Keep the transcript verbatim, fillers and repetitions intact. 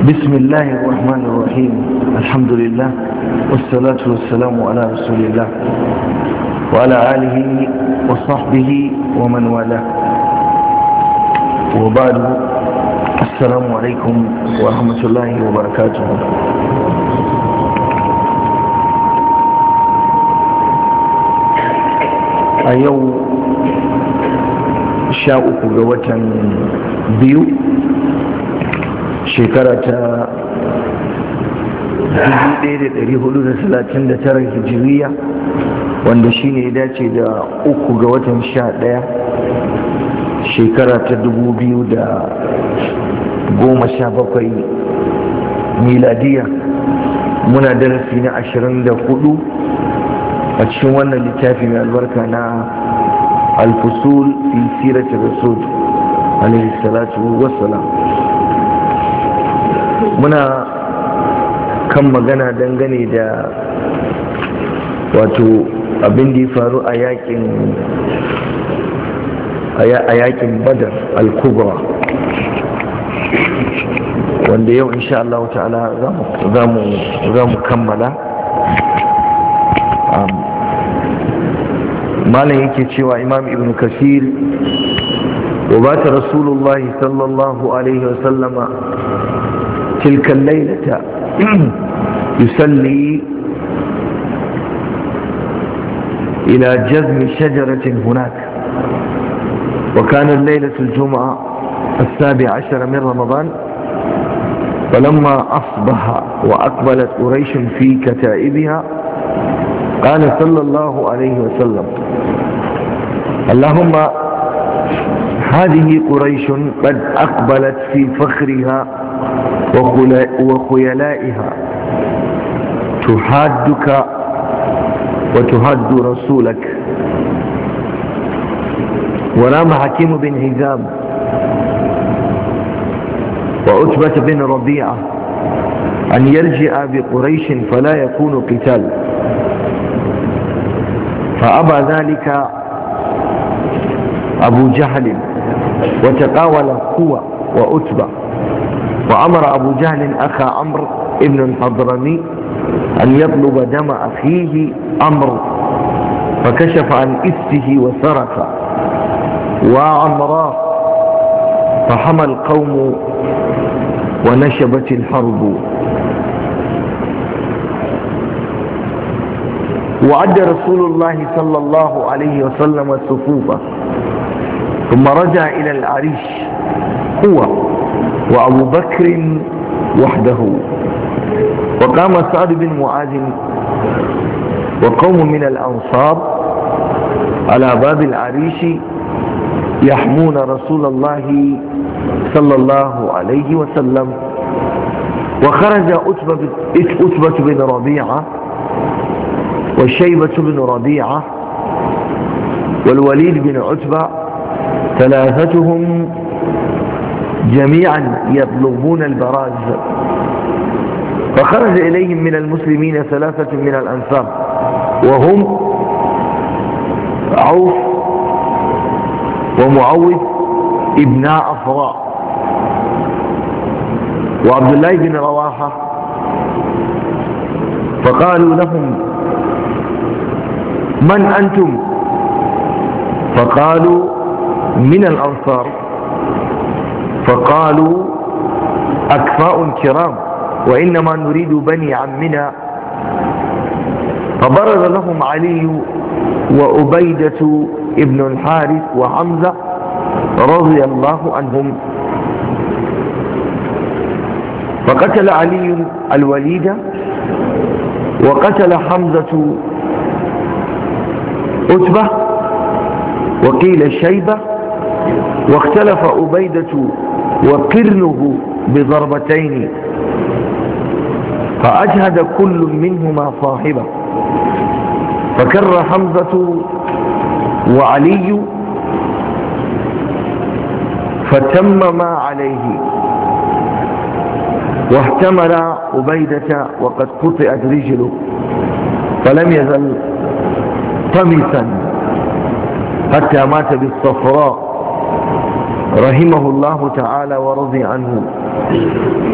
بسم الله الرحمن الرحيم. الحمد لله والصلاة والسلام على رسول الله وعلى آله وصحبه ومن والاه، وبعد. السلام عليكم ورحمة الله وبركاته. أيو شاءك قوة بيو shekara ta dubu ɗaya da ɗari hudu da talatin da tara hijiriya, wanda shi ne ya dace da uku ga watan sha ɗaya shekara ta dubu biyu da goma sha bakwai miladiya. Muna darasi na ashirin da hudu a cikin wannan littafi mai albarka na alfusul fi siratul rasul alaihi salatu wassalam. Muna kan magana dangane da wato abin da ya faru a yakin a yakin badar al-kubra, wanda yau insha Allah ta'ala za mu kammala. malam yake cewa imam ibn kasir wa bata rasulullahi sallallahu alaihi wasallama تلك الليلة يصلي إلى جذم شجرة هناك، وكان الليلة الجمعة السابع عشر من رمضان. فلما أصبح وأقبلت قريش في كتائبها قال صلى الله عليه وسلم: اللهم هذه قريش قد أقبلت في فخرها وخيلائها تحادك وتهد رسولك. ونام حكيم بن هزام وعتبة بن ربيعة أن يرجع بقريش فلا يكون قتال، فأبى ذلك أبو جهل وتقاول هو وعتبة. وأمر أبو جهل أخا عمرو ابن الحضرمي أن يطلب دم أخيه عمرو، فكشف عن إسته وسرق وعمراه، فحمى القوم ونشبت الحرب. وعد رسول الله صلى الله عليه وسلم الصفوف، ثم رجع إلى العريش هو وأبو بكر وحده. وقام سعد بن معاذ وقوم من الأنصار على باب العريش يحمون رسول الله صلى الله عليه وسلم. وخرج أتبة بن ربيعة والشيبة بن ربيعة والوليد بن عتبة، ثلاثتهم جميعا يطلبون البراز. فخرج إليهم من المسلمين ثلاثة من الأنصار، وهم عوف ومعوذ ابن أفراء وعبد الله بن رواحة. فقالوا لهم: من أنتم؟ فقالوا: من الأنصار. فقالوا: أكفاء كرام، وإنما نريد بني عمنا. فبرز لهم علي وأبيدة ابن الحارث وحمزة رضي الله عنهم. فقتل علي الوليد وقتل حمزة أتبة وقيل شيبة، واختلف أبيدة وقرنه بضربتين، فأجهد كل منهما صاحبه. فكر حمزة وعلي فتم ما عليه، واحتمل أبيدة وقد قطعت رجله، فلم يزل طمسا حتى مات بالصفراء رحمه الله تعالى ورضي عنه.